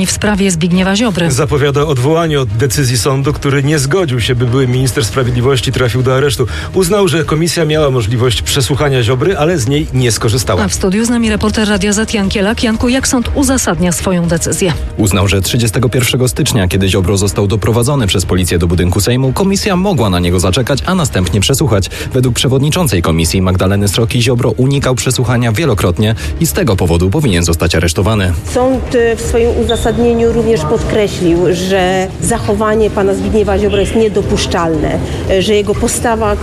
w sprawie Zbigniewa Ziobry. Zapowiada odwołanie od decyzji sądu, który nie zgodził się, by były minister sprawiedliwości trafił do aresztu. Uznał, że komisja miała możliwość przesłuchania Ziobry, ale z niej nie skorzystała. A w studiu z nami reporter Radia Z Jan Kielak. Janku, jak sąd uzasadnia swoją decyzję? Uznał, że 31 stycznia, kiedy Ziobro został doprowadzony przez policję do budynku Sejmu, komisja mogła na niego zaczekać, a następnie przesłuchać. Według przewodniczącej komisji Magdaleny Sroki Ziobro unikał przesłuchania wielokrotnie i z tego powodu powinien zostać aresztowany. Sąd w swoim uzasadnieniu również podkreślił, że zachowanie pana Zbigniewa Ziobry jest niedopuszczalne, że jego postawa,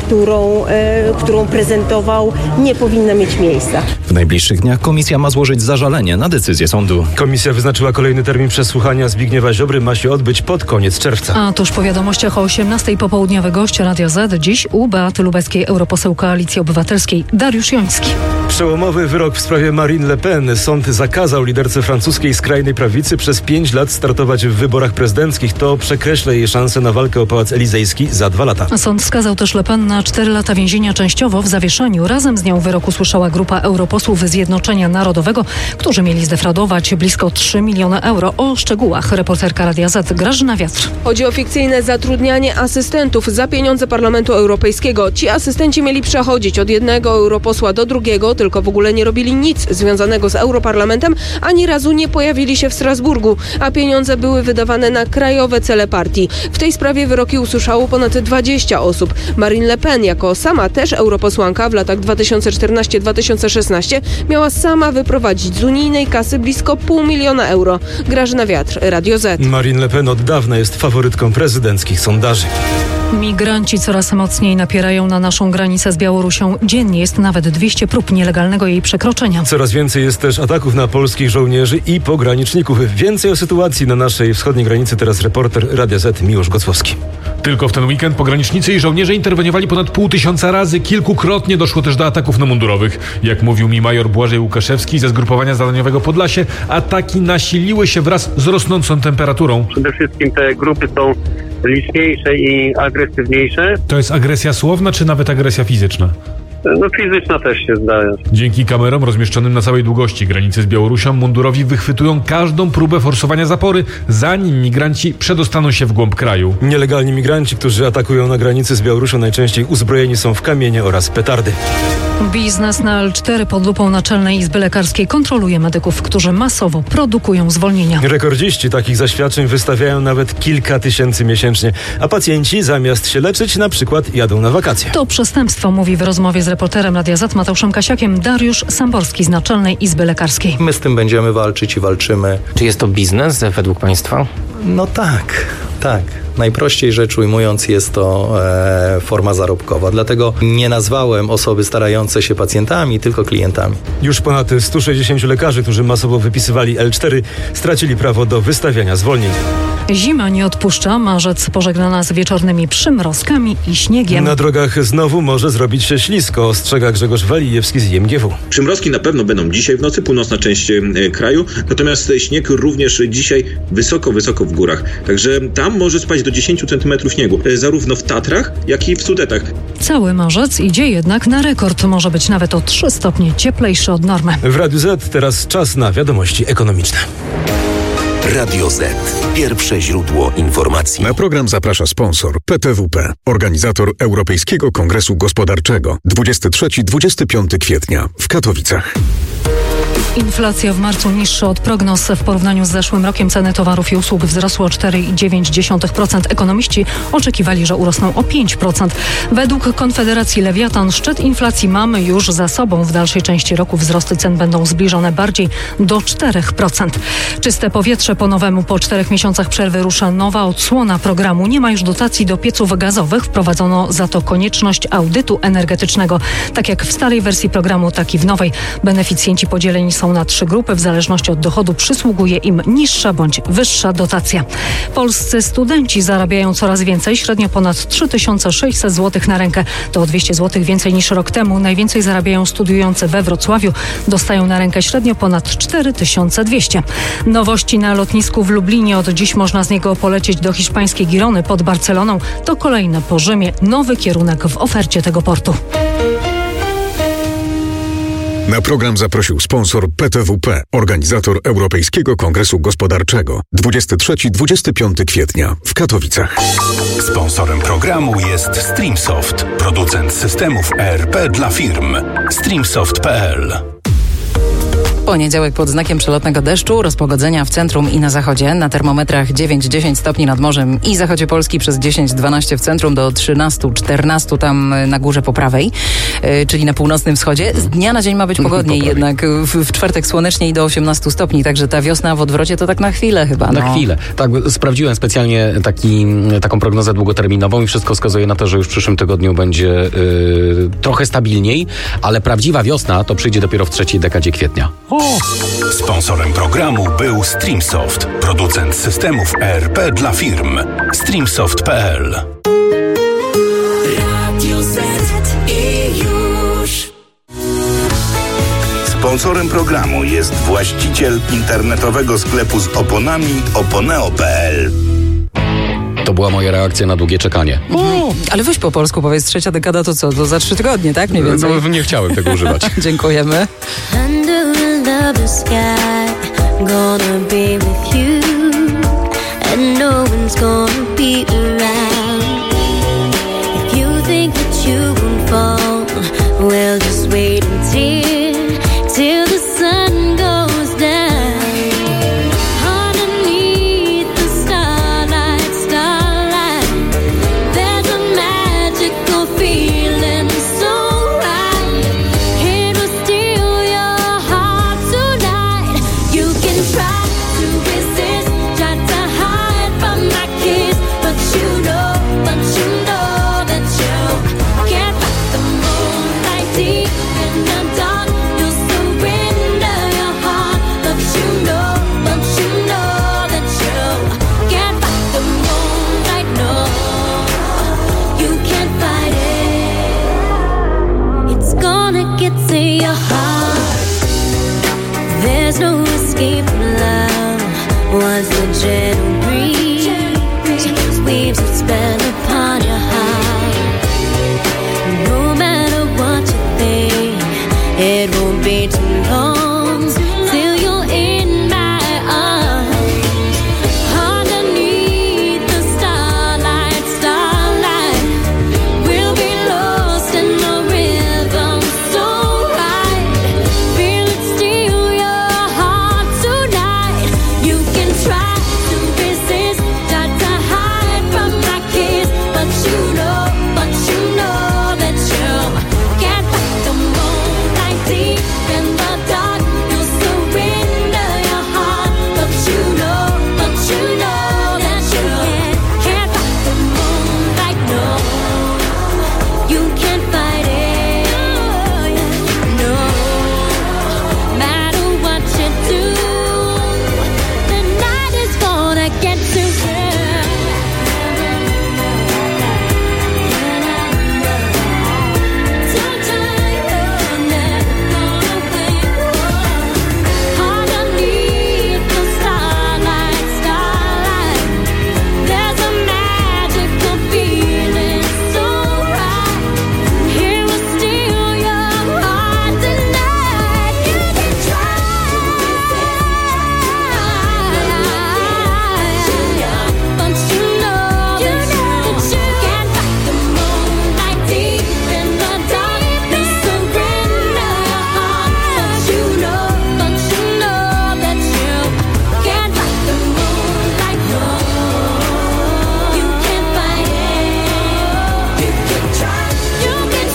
którą prezentował, nie powinna mieć miejsca. W najbliższych dniach komisja ma złożyć zażalenie na decyzję sądu. Komisja wyznaczyła kolejny termin przesłuchania Zbigniewa Ziobry. Ma się odbyć pod koniec czerwca. A tuż po wiadomościach o 18:00 popołudniowy gość Radia Z. Dziś u Beaty Lubeckiej, europoseł Koalicji Obywatelskiej, Dariusz Joński. Przełomowy wyrok w sprawie Marine Le Pen. Sąd zakazał liderce francuskiej skrajnej prawicy przez 5 lat startować w wyborach prezydenckich. To przekreśla jej szanse na walkę o Pałac Elizejski za 2 lata. Sąd skazał też Le Pen na 4 lata więzienia częściowo w zawieszeniu. Razem z nią wyrok usłyszała grupa europosłów Zjednoczenia Narodowego, którzy mieli zdefraudować blisko 3 miliony euro. O szczegółach reporterka Radia Z Grażyna Wiatr. Chodzi o fikcyjne zatrudnianie asystentów za pieniądze Parlamentu Europejskiego. Ci asystenci mieli przechodzić od jednego europosła do drugiego, tylko w ogóle nie robili nic związanego z Europarlamentem, ani razu nie pojawili się w Strasburgu, a pieniądze były wydawane na krajowe cele partii. W tej sprawie wyroki usłyszało ponad 20 osób. Marine Le Pen, jako sama też europosłanka w latach 2014-2016, miała sama wyprowadzić z unijnej kasy blisko 500 000 euro. Grażyna Wiatr, Radio Z. Marine Le Pen od dawna jest faworytką prezydenckich sondaży. Migranci coraz mocniej napierają na naszą granicę z Białorusią. Dziennie jest nawet 200 prób nielegalnego jej przekroczenia. Coraz więcej jest też ataków na polskich żołnierzy i pograniczników. Więcej o sytuacji na naszej wschodniej granicy teraz reporter Radia Z Miłosz Gocłowski. Tylko w ten weekend pogranicznicy i żołnierze interweniowali ponad 500 razy. Kilkukrotnie doszło też do ataków na mundurowych. Jak mówił mi major Błażej Łukaszewski ze zgrupowania zadaniowego Podlasie, ataki nasiliły się wraz z rosnącą temperaturą. Przede wszystkim te grupy są liczniejsze i agresywniejsze. To jest agresja słowna czy nawet agresja fizyczna? No fizyczna też się zdaje. Dzięki kamerom rozmieszczonym na całej długości granicy z Białorusią mundurowi wychwytują każdą próbę forsowania zapory, zanim migranci przedostaną się w głąb kraju. Nielegalni migranci, którzy atakują na granicy z Białorusią, najczęściej uzbrojeni są w kamienie oraz petardy. Biznes na L4 pod lupą Naczelnej Izby Lekarskiej kontroluje medyków, którzy masowo produkują zwolnienia. Rekordziści takich zaświadczeń wystawiają nawet kilka tysięcy miesięcznie, a pacjenci zamiast się leczyć na przykład jadą na wakacje. To przestępstwo, mówi w rozmowie z reporterem Radia Z Mateuszem Kasiakiem Dariusz Samborski z Naczelnej Izby Lekarskiej. My z tym będziemy walczyć i walczymy. Czy jest to biznes według państwa? No tak. Najprościej rzecz ujmując, jest to forma zarobkowa. Dlatego nie nazwałem osoby starające się pacjentami, tylko klientami. Już ponad 160 lekarzy, którzy masowo wypisywali L4, stracili prawo do wystawiania zwolnień. Zima nie odpuszcza. Marzec pożegna nas wieczornymi przymrozkami i śniegiem. Na drogach znowu może zrobić się ślisko, ostrzega Grzegorz Walijewski z IMGW. Przymrozki na pewno będą dzisiaj w nocy, północna część kraju, natomiast śnieg również dzisiaj wysoko w górach. Także tam może spać do 10 cm śniegu, zarówno w Tatrach, jak i w Sudetach. Cały marzec idzie jednak na rekord. Może być nawet o 3 stopnie cieplejszy od normy. W Radiu Z teraz czas na wiadomości ekonomiczne. Radio Z. Pierwsze źródło informacji. Na program zaprasza sponsor PTWP, organizator Europejskiego Kongresu Gospodarczego 23-25 kwietnia w Katowicach. Inflacja w marcu niższa od prognoz. W porównaniu z zeszłym rokiem ceny towarów i usług wzrosły o 4,9%. Ekonomiści oczekiwali, że urosną o 5%. Według Konfederacji Lewiatan szczyt inflacji mamy już za sobą. W dalszej części roku wzrosty cen będą zbliżone bardziej do 4%. Czyste powietrze po nowemu. Po 4 miesiącach przerwy rusza nowa odsłona programu. Nie ma już dotacji do pieców gazowych. Wprowadzono za to konieczność audytu energetycznego. Tak jak w starej wersji programu, tak i w nowej. Beneficjenci podzieleni są na 3 grupy. W zależności od dochodu przysługuje im niższa bądź wyższa dotacja. Polscy studenci zarabiają coraz więcej, średnio ponad 3600 zł na rękę. To o 200 zł więcej niż rok temu. Najwięcej zarabiają studiujący we Wrocławiu. Dostają na rękę średnio ponad 4200. Nowości na lotnisku w Lublinie. Od dziś można z niego polecieć do hiszpańskiej Girony pod Barceloną. To kolejny po Rzymie nowy kierunek w ofercie tego portu. Na program zaprosił sponsor PTWP, organizator Europejskiego Kongresu Gospodarczego. 23-25 kwietnia w Katowicach. Sponsorem programu jest Streamsoft, producent systemów ERP dla firm. Streamsoft.pl. Poniedziałek pod znakiem przelotnego deszczu, rozpogodzenia w centrum i na zachodzie. Na termometrach 9-10 stopni nad morzem i zachodzie Polski, przez 10-12 w centrum, do 13-14 tam na górze po prawej, czyli na północnym wschodzie. Z dnia na dzień ma być pogodniej, jednak w czwartek słonecznie i do 18 stopni, także ta wiosna w odwrocie to tak na chwilę chyba. Na chwilę. Tak, sprawdziłem specjalnie taką prognozę długoterminową i wszystko wskazuje na to, że już w przyszłym tygodniu będzie trochę stabilniej, ale prawdziwa wiosna to przyjdzie dopiero w trzeciej dekadzie kwietnia. Sponsorem programu był Streamsoft, producent systemów ERP dla firm. Streamsoft.pl. Radio Z i już. Sponsorem programu jest właściciel internetowego sklepu z oponami oponeo.pl. To była moja reakcja na długie czekanie. Ale weź po polsku powiedz, trzecia dekada to co? To za 3 tygodnie, tak? Mniej więcej. No, nie chciałem tego używać. Dziękujemy. The sky, gonna be with you, and no one's gonna be around. If you think that you won't fall, well, just wait till the sun goes down. Underneath the starlight, there's a magical feeling so right. It will steal your heart tonight. You can try to resist, try to hide from my kiss, but you know that you can't fight the moonlight deep in the dark. You'll surrender your heart, but you know that you can't fight the moonlight. No, you can't fight it. It's gonna get to your heart. There's no escape from love. Once the gentle breeze weaves its spell upon your heart. No matter what you think, it won't be too long till you're in my arms. Underneath the starlight, we'll be lost in the rhythm so right. Feel it steal your heart tonight. You can try to resist, try to hide from my kiss, but you know that you can't fight the moonlight deep in the dark. You'll surrender your heart, but you know that you can't fight the moonlight. No, you can't fight it. No, matter what you do, the night is gonna get to underneath the starlight, there's a magical feeling so right. Here will steal your heart tonight. You can try, but you know that you can't fight the moonlight deep in the dark. You surrender your heart, but you know that you can't fight the moonlight. No, you can't fight it. You can try to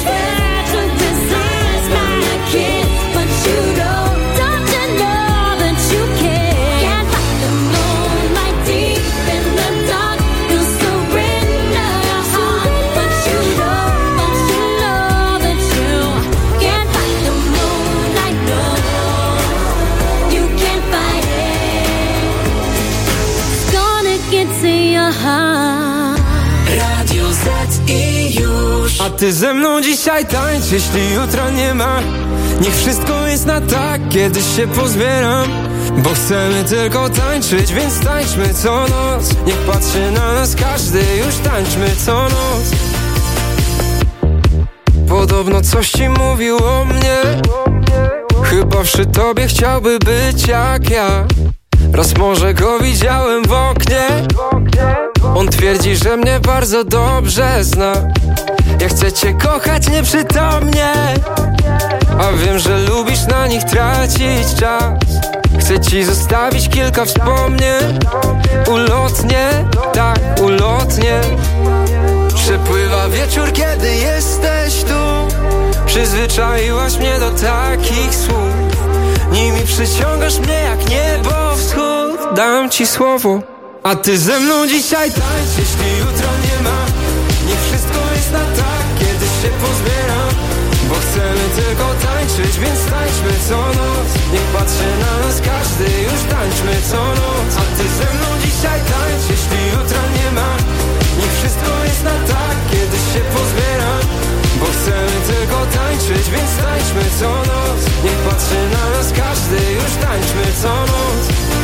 resist my kiss, but you don't you know that you can't fight the moonlight deep in the dark. You surrender your heart, but you know that you can't fight the moonlight. No, you can't fight it. It's gonna get to your heart. Radio Z i już. A ty ze mną dzisiaj tańcz, jeśli jutra nie ma. Niech wszystko jest na tak, kiedyś się pozbieram. Bo chcemy tylko tańczyć, więc tańczmy co noc. Niech patrzy na nas każdy, już tańczmy co noc. Podobno coś ci mówił o mnie. Chyba przy tobie chciałby być jak ja. Raz może go widziałem w oknie. On twierdzi, że mnie bardzo dobrze zna. Ja chcę cię kochać nieprzytomnie, a wiem, że lubisz na nich tracić czas. Chcę ci zostawić kilka wspomnień. Ulotnie, tak, ulotnie. Przepływa wieczór, kiedy jesteś tu. Przyzwyczaiłaś mnie do takich słów. Nimi przyciągasz mnie jak niebo wschód. Dam ci słowo, a ty ze mną dzisiaj tańcz. Jeśli jutro nie ma, niech wszystko jest na tak. Kiedyś się pozbieram, bo chcemy tylko tańczyć, więc tańczmy co noc. Niech patrzy na nas każdy, już tańczmy co noc. A ty ze mną dzisiaj tańcz. Jeśli jutra nie ma, niech wszystko jest na tak. Kiedyś się pozbieram, bo chcemy tylko tańczyć, więc tańczmy co noc. Niech patrzy na nas każdy, już tańczmy co noc.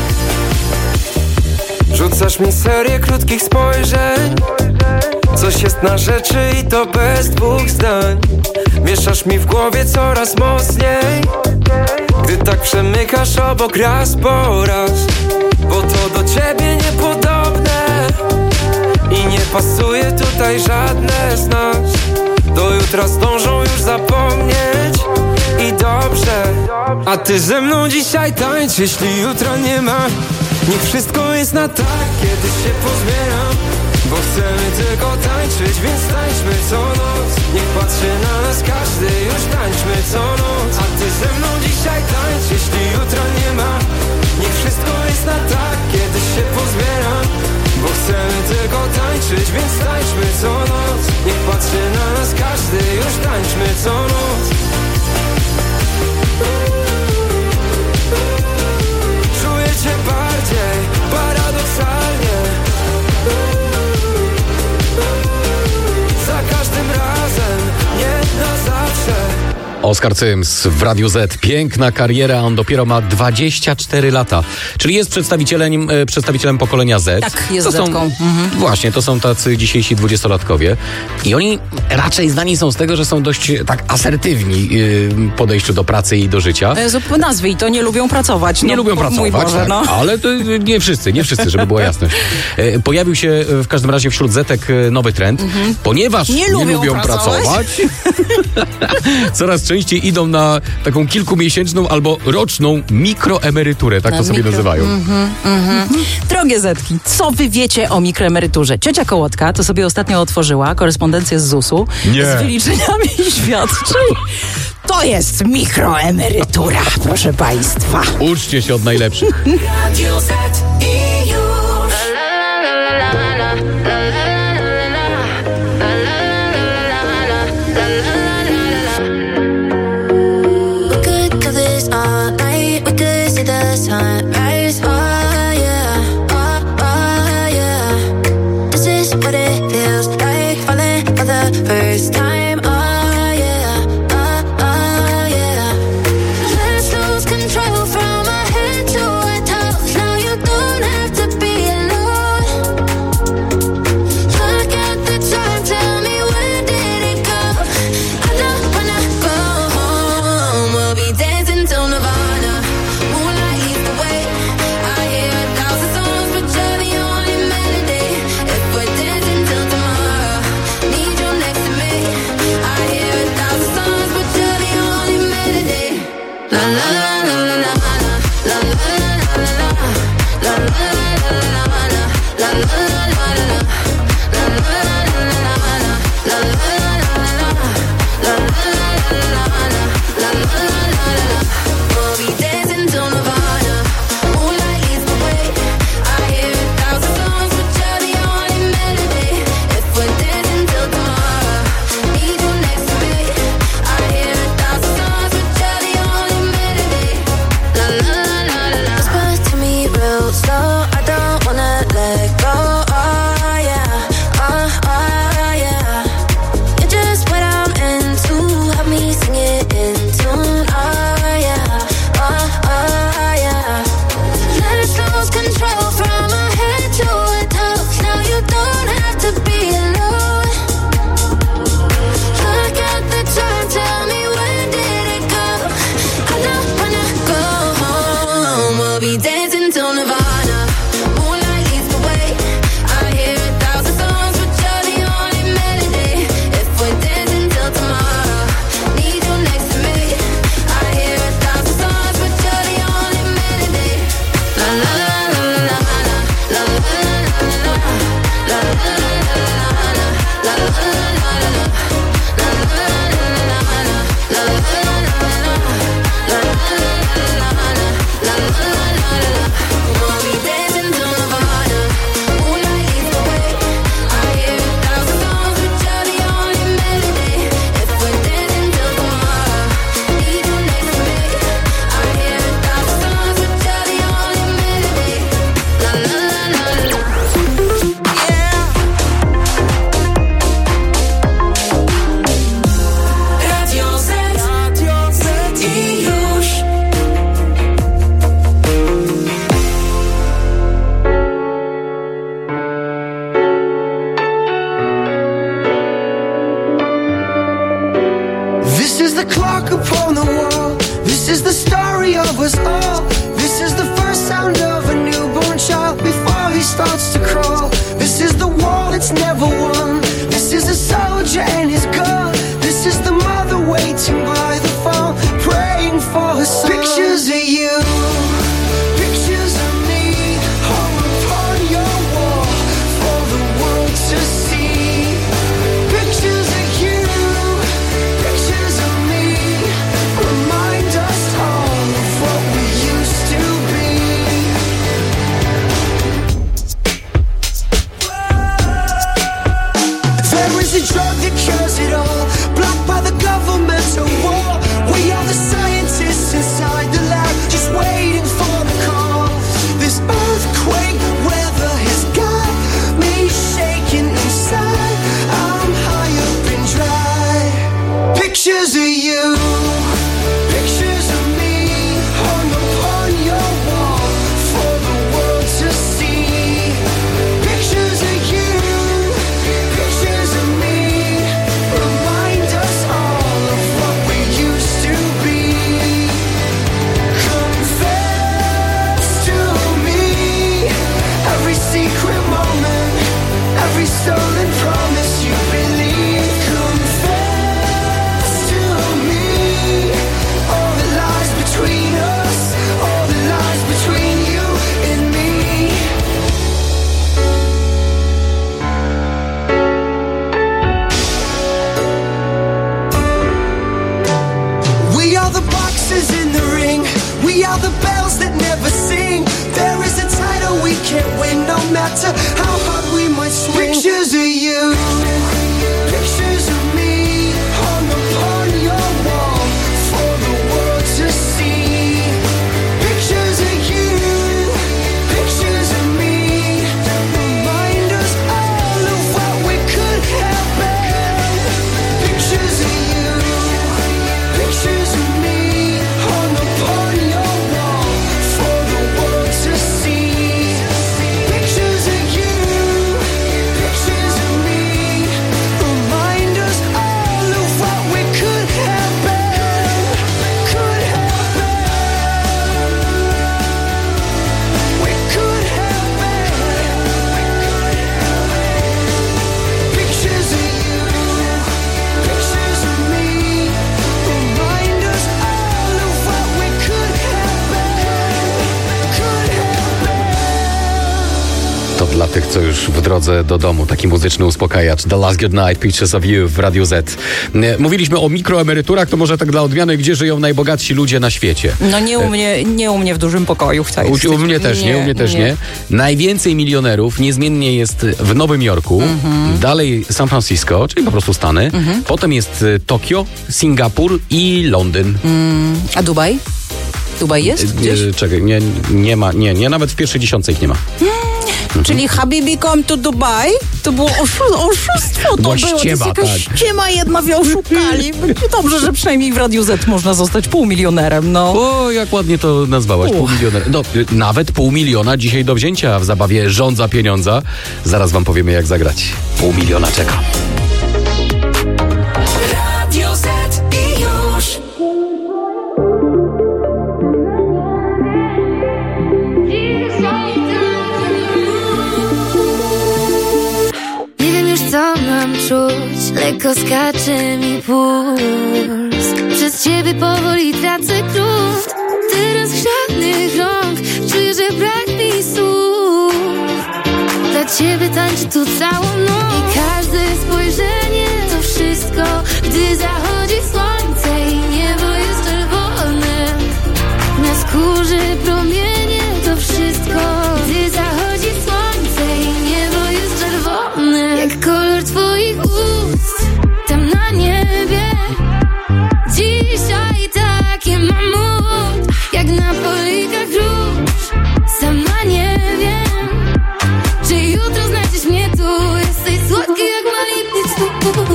Rzucasz mi serię krótkich spojrzeń. Coś jest na rzeczy i to bez dwóch zdań. Mieszasz mi w głowie coraz mocniej, gdy tak przemykasz obok raz po raz. Bo to do ciebie niepodobne i nie pasuje tutaj żadne z nas. Do jutra zdążą już zapomnieć i dobrze. A ty ze mną dzisiaj tańcz. Jeśli jutra nie ma, niech wszystko jest na tak. Kiedyś się pozbieram, bo chcemy tylko tańczyć, więc tańczmy co noc. Niech patrzy na nas każdy, już tańczmy co noc. A ty ze mną dzisiaj tańcz. Jeśli jutra nie ma, niech wszystko jest na tak. Kiedyś się pozbieram, bo chcemy tylko tańczyć, więc tańczmy co noc. Niech patrzy na nas każdy, już tańczmy co noc. Czuję cię bardziej, paradoksalnie. Za każdym razem, nie na zawsze. Oskar Cyms w Radiu Z. Piękna kariera, on dopiero ma 24 lata. Czyli jest przedstawicielem pokolenia Z. Tak, jest Zetką. Właśnie, to są tacy dzisiejsi 20-latkowie. I oni raczej znani są z tego, że są dość tak asertywni w podejściu do pracy i do życia. Po nazwie i to nie lubią pracować. Nie lubią pracować, Boże, tak, no. ale to nie wszyscy, żeby była jasność. Pojawił się w każdym razie wśród Zetek nowy trend. Ponieważ nie lubią pracować coraz częściej idą na taką kilkumiesięczną albo roczną mikroemeryturę, tak to sobie nazywają. Drogie Zetki, co wy wiecie o mikroemeryturze? Ciocia Kołotka to sobie ostatnio otworzyła korespondencję z ZUS-u z wyliczeniami świadczeń. To jest mikroemerytura, proszę państwa. Uczcie się od najlepszych. Radio Z i już. Sunrise, oh yeah, oh yeah. This is what it feels like, falling for the first time, oh yeah, oh yeah. Let's lose control from our head to our toes. Now you don't have to upon the wall. This is the story of us all. This is the first sound of a newborn child before he starts to crawl. This is the war that's never won. This is a soldier and his gun. This is the mother waiting by the phone, praying for her son. Pictures of you, pictures of me, hung upon your wall for the world to see. Pictures of you, pictures of me, remind us all of what we used to be. There is a drug that cures it all, blocked by the governmental war. We are the scientists inside the lab, just waiting for the call. This earthquake weather has got me shaking inside. I'm high up and dry. Pictures of you, pictures of me, hung upon your wall for the world to see. Pictures of you, pictures of me, remind us all of what we used to be. Confess to me every secret moment, every stolen promise you believe. Confess to me all the lies between us, all the lies between you and me. We are the boxes in the ring. We are the bells that never sing. There is a title we can't win, no matter how hard we might swing. Pictures of you, pictures of me, hung upon your wall for the world to see. Pictures of you, pictures of me, remind us all of what we could have been. Pictures of you, pictures of me, hung upon your wall for the world to see. Pictures of you, pictures of me, remind us all of what we could have been. Could have been. We could have been. Pictures of you, pictures of me, remind us all of what we could have been. Could have been. To dla tych, co już w drodze do domu, taki muzyczny uspokajacz. The Last Good Night, Pictures of You w Radiu Z. Mówiliśmy o mikroemeryturach, to może tak dla odmiany, gdzie żyją najbogatsi ludzie na świecie. No nie u mnie w dużym pokoju w całej U mnie też nie. Najwięcej milionerów niezmiennie jest w Nowym Jorku, dalej San Francisco, czyli po prostu Stany, potem jest Tokio, Singapur i Londyn. A Dubaj? Dubaj jest gdzieś? Czekaj, nie ma, nawet w pierwszej dziesiątce ich nie ma. Czyli Habibi come to Dubai? To było oszustwo, to Była było. ściema, to jest jakaś tak. ściema jedna, wy oszukali. Dobrze, że przynajmniej w Radiu Z można zostać półmilionerem, no. O, jak ładnie to nazwałaś, półmilionera. No, nawet 500 000 dzisiaj do wzięcia w zabawie Rząd za pieniądza. Zaraz wam powiemy, jak zagrać. 500 000 czeka. Radio Z i już. Nie wiem już co mam czuć, lekko skacze mi puls. Przez ciebie powoli tracę grunt. Teraz żadnych rąk, czuję, że brak mi słów. Dla ciebie tańczę tu całą noc i każde spojrzenie to wszystko, gdy zachodzi słońce i niebo jest czerwone. Na skórze promienie to wszystko, gdy zachodzi słońce i niebo jest czerwone. Jak kolor twoich ust tam na niebie. Dzisiaj takie mam mood, jak na polikach róż. Sama nie wiem, czy jutro znajdziesz mnie tu. Jesteś słodki jak maliny cud.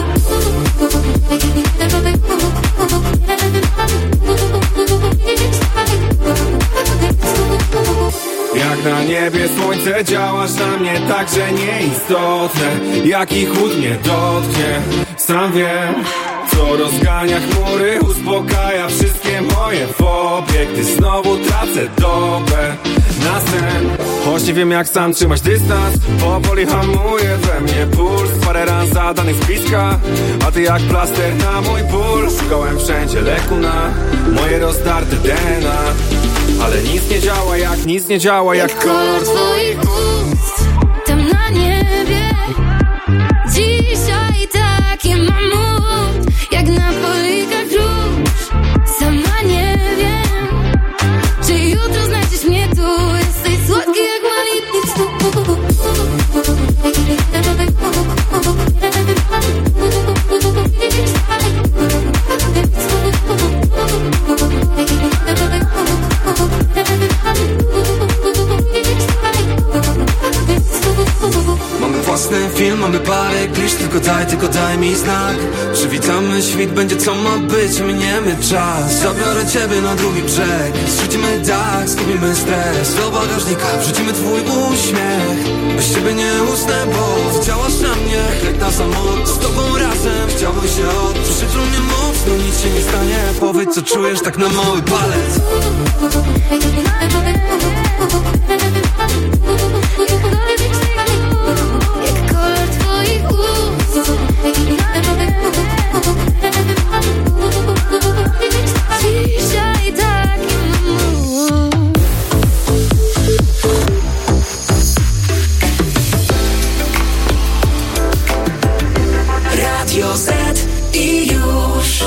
Jak na niebie słońce działasz na mnie tak, że nieistotne jaki chłód mnie dotknie. Sam wiem, co rozgania chmury, uspokaja wszystkie moje fobie, gdy znowu tracę dobę na sen. Choć nie wiem jak sam trzymać dystans, powoli hamuje we mnie puls. Parę ran zadanych z bliska, a ty jak plaster na mój ból. Szukałem wszędzie leku na moje rozdarte DNA, ale nic nie działa jak kolor twoich ust tam na niebie. Dzisiaj taki mam mód, jak na polikach róż. Sama nie wiem, czy jutro znajdziesz mnie tu. Jesteś słodki jak malitny cud. Mamy własny film, mamy parę klisz, tylko daj mi znak. Przywitamy świt, będzie co ma być, miniemy czas. Zabiorę ciebie na drugi brzeg, zrzucimy dach, zgubimy stres. Do bagażnika wrzucimy twój uśmiech. Bez ciebie nie usnę, bo działasz na mnie jak na samolot. Z tobą razem chciałbym się odczuć. Jutro nie mów, no nic się nie stanie. Powiedz co czujesz tak na mały palec. Jak kolor twoich ust. Dzisiaj taki mód. Radio Z i już.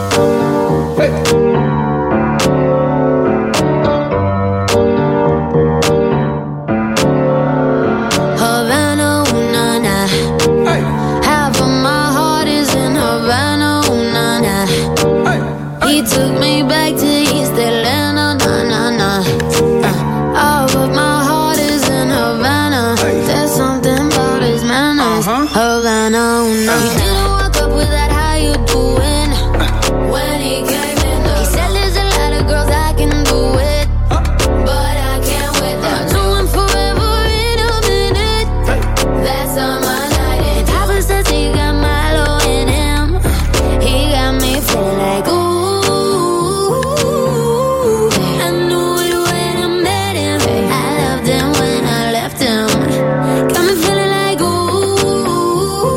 Havana, ooh, na, na. Half of my heart is in Havana, ooh, na, na. He took me back to East Atlanta, na, na, na. All of my heart is in Havana. There's something about his manners. Havana, ooh, na. He didn't walk up with that, how you doing? When he came in, he said there's a lot of girls I can do it, but I can't wait. I know I'm forever in a minute. That's on my night. And Papa says he got Milo in him. He got me feeling like ooh. I knew it when I met him. I loved him when I left him. Got me feeling like ooh.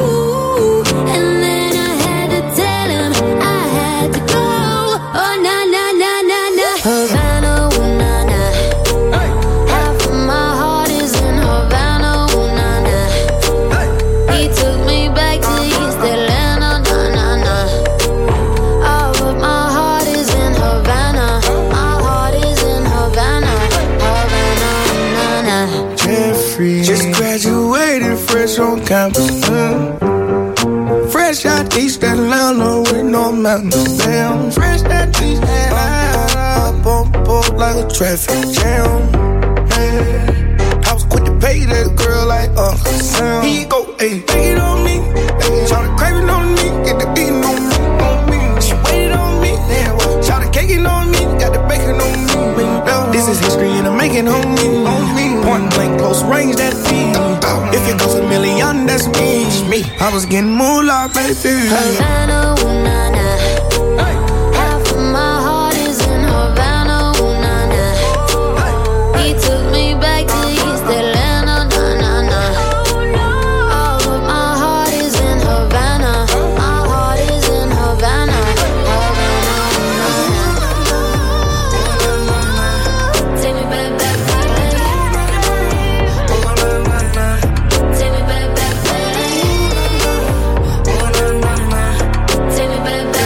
And then I had to tell him I had to go. Oh na na na na na. Havana, ooh na na. Half of my heart is in Havana, ooh na na. He took me back to East Atlanta, na na na. All of my heart is in Havana. My heart is in Havana, Havana, na na. Jeffrey, just graduated fresh on campus. Fresh out East Atlanta with no mountains. Damn, fresh out East Atlanta, up like a traffic jam. Man, I was quick to pay that girl like Uncle Sam. Here you go, ayy, take it on me. Ayy, shout the craving on me, get the beating on me, on me. She waited on me, damn, shout the caking on me, got the bacon on me. This is history and I'm making on me. Point blank, close range, that feed. If it goes a million, that's me. I was getting moolah, baby. Havana, ooh na na. Half of my heart is in Havana, ooh na na. He took me back to East Atlanta, na na na. All of my heart is in Havana. My heart is in Havana, Havana, ooh na na. Take me back, back, back. Take me back, back, back. Take me back, back.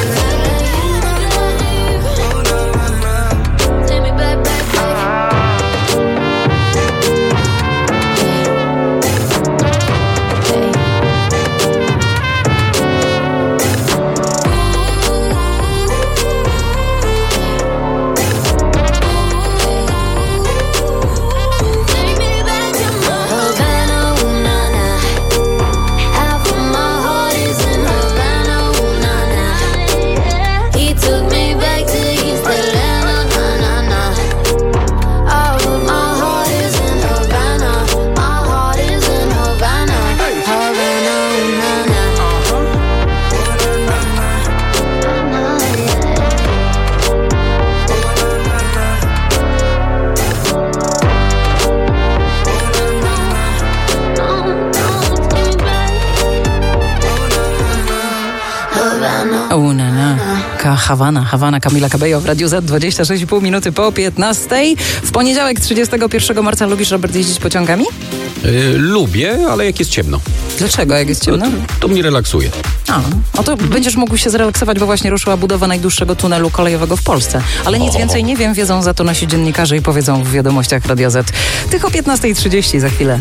piosenka Hawana Camila Cabello w Radiu Z, 26,5 minuty po 15. W poniedziałek 31 marca lubisz, Robert, jeździć pociągami? Lubię, ale jak jest ciemno. Dlaczego, jak jest ciemno? To mnie relaksuje. A to będziesz mógł się zrelaksować, bo właśnie ruszyła budowa najdłuższego tunelu kolejowego w Polsce. Ale nic więcej nie wiem, wiedzą za to nasi dziennikarze i powiedzą w wiadomościach Radia Z. Tych o 15:30 za chwilę.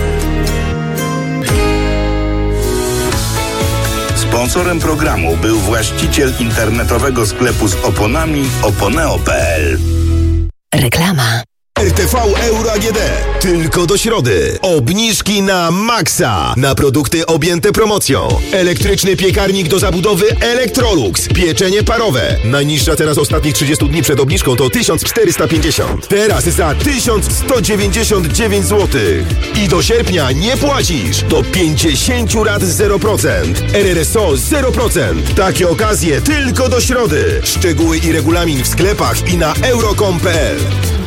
Sponsorem programu był właściciel internetowego sklepu z oponami oponeo.pl. Reklama. RTV Euro AGD. Tylko do środy. Obniżki na maksa. Na produkty objęte promocją. Elektryczny piekarnik do zabudowy Electrolux. Pieczenie parowe. Najniższa teraz ostatnich 30 dni przed obniżką to 1450. Teraz za 1199 zł. I do sierpnia nie płacisz. Do 50 lat 0%. RRSO 0%. Takie okazje tylko do środy. Szczegóły i regulamin w sklepach i na euro.com.pl.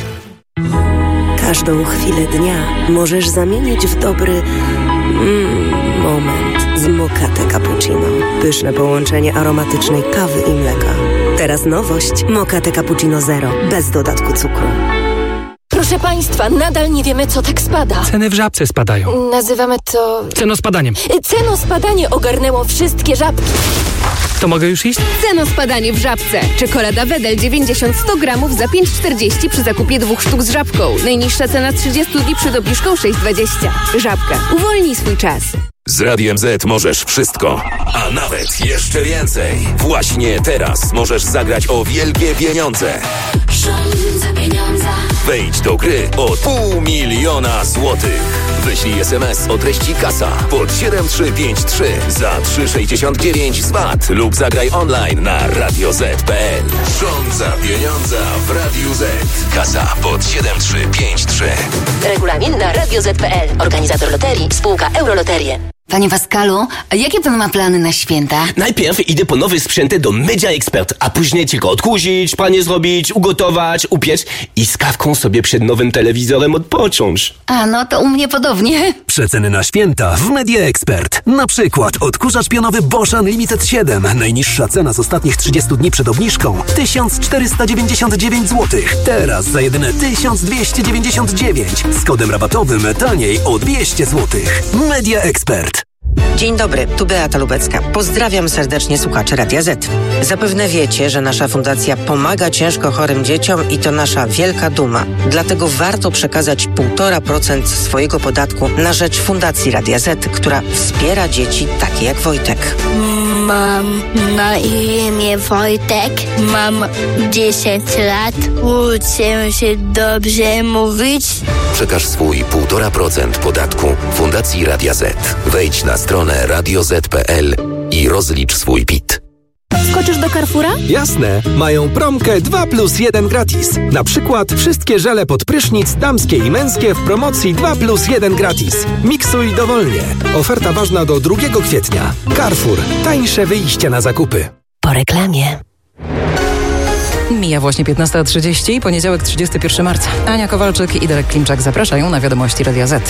Każdą chwilę dnia możesz zamienić w dobry moment z Moccate Cappuccino. Pyszne połączenie aromatycznej kawy i mleka. Teraz nowość Moccate Cappuccino Zero, bez dodatku cukru. Proszę Państwa, nadal nie wiemy, co tak spada. Ceny w Żabce spadają. Nazywamy to... Cenospadaniem. Cenospadanie ogarnęło wszystkie żabki. To mogę już iść? Cenospadanie w Żabce. Czekolada Wedel 90-100 gramów za 5,40 przy zakupie 2 sztuk z Żabką. Najniższa cena 30 dni przed obniżką 6,20. Żabka. Uwolnij swój czas. Z Radiem Z możesz wszystko, a nawet jeszcze więcej. Właśnie teraz możesz zagrać o wielkie pieniądze. Rządzę pieniądza. Wejdź do gry od 500 000 złotych. Wyślij SMS o treści kasa pod 7353 za 3,69 z VAT lub zagraj online na radioz.pl. Rządza pieniądza w Radiu Z. Kasa pod 7353. Regulamin na radioz.pl. Organizator loterii, spółka Euroloterie. Panie Pascalu, a jakie pan ma plany na święta? Najpierw idę po nowe sprzęty do Media Expert, a później tylko odkurzyć, pranie zrobić, ugotować, upiec i z kawką sobie przed nowym telewizorem odpocząć. A no to u mnie podobnie. Przeceny na święta w Media Expert. Na przykład odkurzacz pionowy Bosch Unlimited 7. Najniższa cena z ostatnich 30 dni przed obniżką 1499 zł. Teraz za jedyne 1299. Z kodem rabatowym taniej o 200 zł. Media Expert. Dzień dobry, tu Beata Lubecka. Pozdrawiam serdecznie słuchaczy Radia Z. Zapewne wiecie, że nasza fundacja pomaga ciężko chorym dzieciom i to nasza wielka duma. Dlatego warto przekazać 1,5% swojego podatku na rzecz Fundacji Radia Z, która wspiera dzieci takie jak Wojtek. Mam na imię Wojtek, mam 10 lat, uczę się dobrze mówić. Przekaż swój 1,5% podatku Fundacji Radia Z. Wejdź na stronę radioz.pl i rozlicz swój PIT. Skoczysz do Carrefoura? Jasne, mają promkę 2+1 gratis. Na przykład wszystkie żele pod prysznic damskie i męskie w promocji 2+1 gratis. Miksuj dowolnie. Oferta ważna do 2 kwietnia. Carrefour. Tańsze wyjście na zakupy. Po reklamie. Mija właśnie 15:30, poniedziałek 31 marca. Ania Kowalczyk i Darek Klimczak zapraszają na wiadomości Radia Z.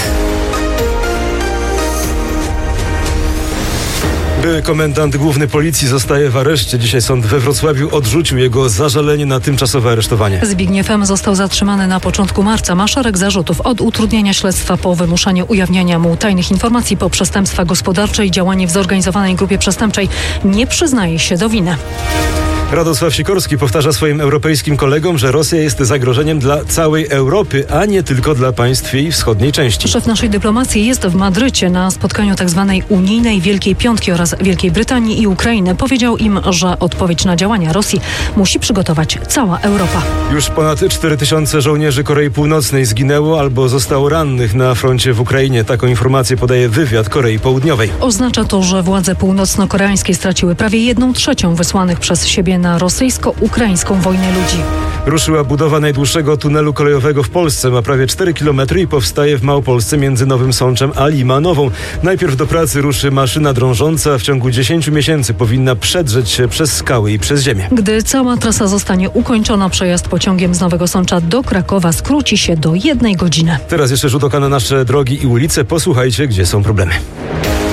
Były komendant główny policji zostaje w areszcie. Dzisiaj sąd we Wrocławiu odrzucił jego zażalenie na tymczasowe aresztowanie. Zbigniew M. został zatrzymany na początku marca. Ma szereg zarzutów od utrudniania śledztwa po wymuszaniu ujawniania mu tajnych informacji po przestępstwa gospodarcze i działanie w zorganizowanej grupie przestępczej. Nie przyznaje się do winy. Radosław Sikorski powtarza swoim europejskim kolegom, że Rosja jest zagrożeniem dla całej Europy, a nie tylko dla państw jej wschodniej części. Szef naszej dyplomacji jest w Madrycie na spotkaniu tzw. unijnej Wielkiej Piątki oraz Wielkiej Brytanii i Ukrainy. Powiedział im, że odpowiedź na działania Rosji musi przygotować cała Europa. Już ponad 4000 żołnierzy Korei Północnej zginęło albo zostało rannych na froncie w Ukrainie. Taką informację podaje wywiad Korei Południowej. Oznacza to, że władze północno-koreańskie straciły prawie 1/3 wysłanych przez siebie na rosyjsko-ukraińską wojnę ludzi. Ruszyła budowa najdłuższego tunelu kolejowego w Polsce. Ma prawie 4 km i powstaje w Małopolsce między Nowym Sączem a Limanową. Najpierw do pracy ruszy maszyna drążąca. W ciągu 10 miesięcy powinna przedrzeć się przez skały i przez ziemię. Gdy cała trasa zostanie ukończona, przejazd pociągiem z Nowego Sącza do Krakowa skróci się do 1 godziny. Teraz jeszcze rzut oka na nasze drogi i ulice. Posłuchajcie, gdzie są problemy.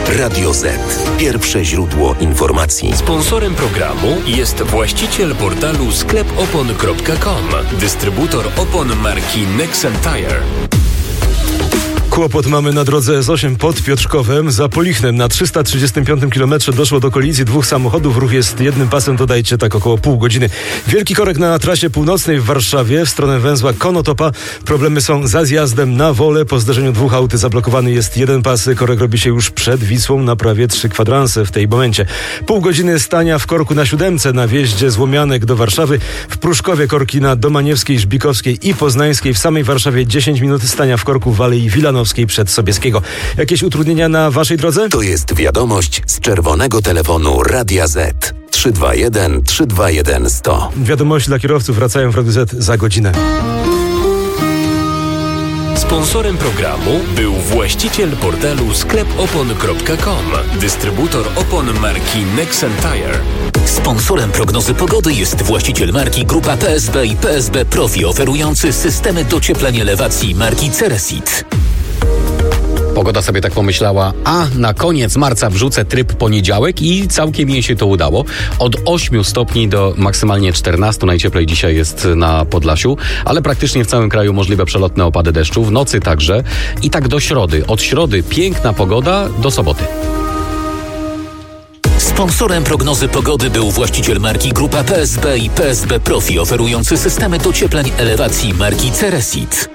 Radio Z. Pierwsze źródło informacji. Sponsorem programu jest właściciel portalu sklepopon.com, dystrybutor opon marki Nexen Tire. Kłopot mamy na drodze S8 pod Piotrzkowem. Za Polichnem na 335 km doszło do kolizji dwóch samochodów. Ruch jest jednym pasem, dodajcie, tak około pół godziny. Wielki korek na trasie północnej w Warszawie w stronę węzła Konotopa. Problemy są za zjazdem na Wolę. Po zderzeniu dwóch aut zablokowany jest jeden pas. Korek robi się już przed Wisłą na prawie 3 kwadranse w tej momencie. Pół godziny stania w korku na 7 na wjeździe z Łomianek do Warszawy. W Pruszkowie korki na Domaniewskiej, Żbikowskiej i Poznańskiej. W samej Warszawie 10 minut stania w korku w Alei Wilanowskiej przed Sobieskiego. Jakieś utrudnienia na waszej drodze? To jest wiadomość z czerwonego telefonu Radia Z. 321 321 100. Wiadomości dla kierowców wracają w Radio Z za godzinę. Sponsorem programu był właściciel portalu sklepopon.com, dystrybutor opon marki Nexen Tire. Sponsorem prognozy pogody jest właściciel marki Grupa PSB i PSB Profi, oferujący systemy docieplania elewacji marki Ceresit. Pogoda sobie tak pomyślała, a na koniec marca wrzucę tryb poniedziałek i całkiem jej się to udało. Od 8 stopni do maksymalnie 14, najcieplej dzisiaj jest na Podlasiu, ale praktycznie w całym kraju możliwe przelotne opady deszczu, w nocy także i tak do środy. Od środy piękna pogoda do soboty. Sponsorem prognozy pogody był właściciel marki Grupa PSB i PSB Profi, oferujący systemy dociepleń elewacji marki Ceresit.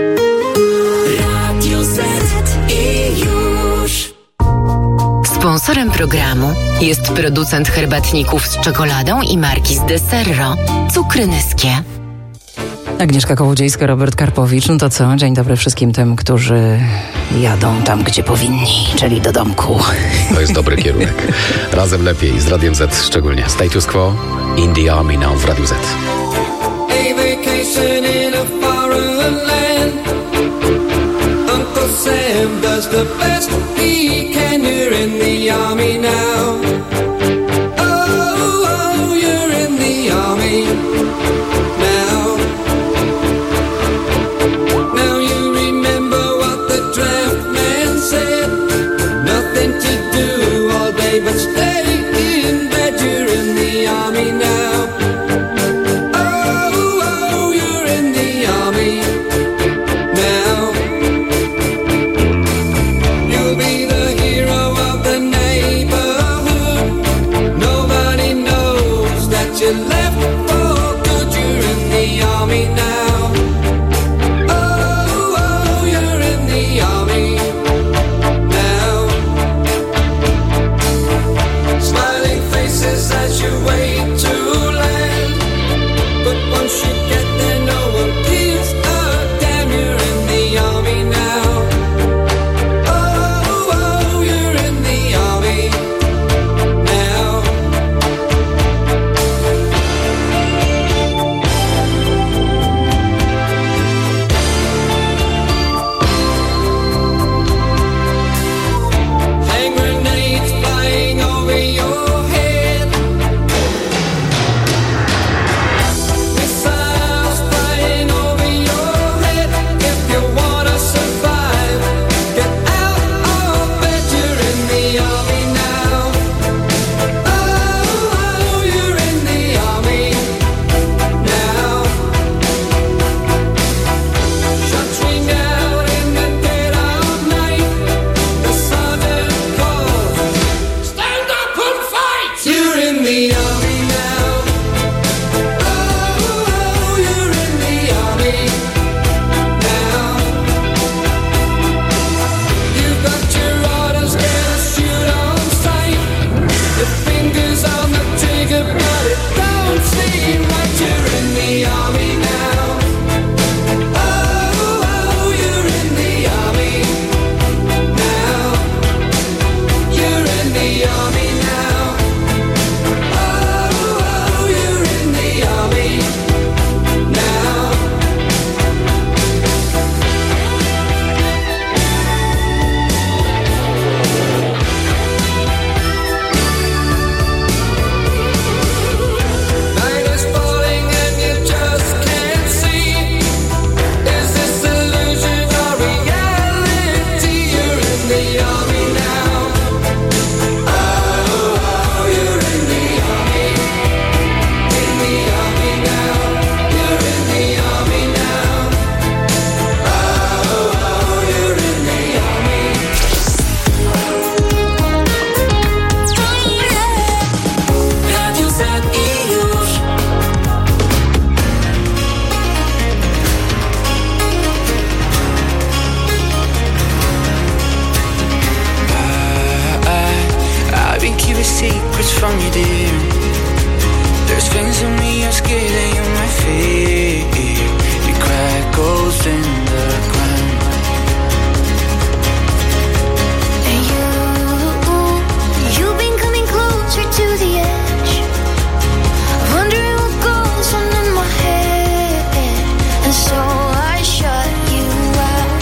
Radio Z i już. Sponsorem programu jest producent herbatników z czekoladą i marki z Deserro. Cukry niskie. Agnieszka Kołodziejska, Robert Karpowicz. No to co? Dzień dobry wszystkim tym, którzy jadą tam, gdzie powinni, czyli do domku. To jest dobry kierunek. Razem lepiej, z Radiem Z szczególnie. Status quo, in the army now w Radiu Z. A vacation in a foreign land. Uncle Sam does the best he can. You're in the army now. Oh, you're in the army now. Now you remember what the draft man said. Nothing to do all day but stay in bed. You're in the army now. Oh, you're in the army now. You'll be the hero of the neighborhood. from you, dear. There's things in me you're scared that you might fear. You crack holes in the ground. And you've been coming closer to the edge, wondering what goes on in my head. And so I shut you out.